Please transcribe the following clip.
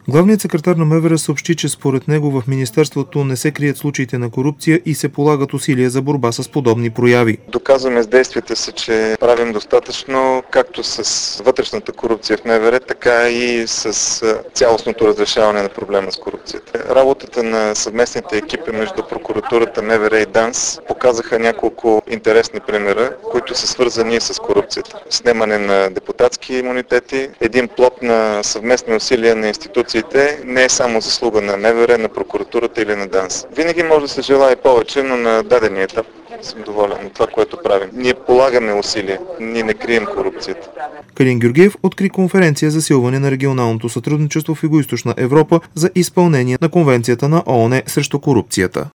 Главният секретар на МВР съобщи, че според него в Министерството не се крият случаите на корупция и се полагат усилия за борба с подобни прояви. Доказваме с действията си, че правим достатъчно както с вътрешната корупция в МВР, така и с цялостното разрешаване на проблема с корупцията. Работата на съвместните екипи между прокуратурата, МВР и ДАНС показаха няколко интересни примера, които са свързани с корупцията. Снемане на депутатски имунитети, един плод на съвместни усилия на институциите не е само заслуга на МВР, на прокуратурата или на ДАНС. Винаги може да се желае повече, но на дадения етап съм доволен от това, което правим. Ние полагаме усилия, ние не крием корупцията. Калин Георгиев откри конференция за засилване на регионалното сътрудничество в Югоизточна Европа за изпълнение на Конвенцията на ООН срещу корупцията.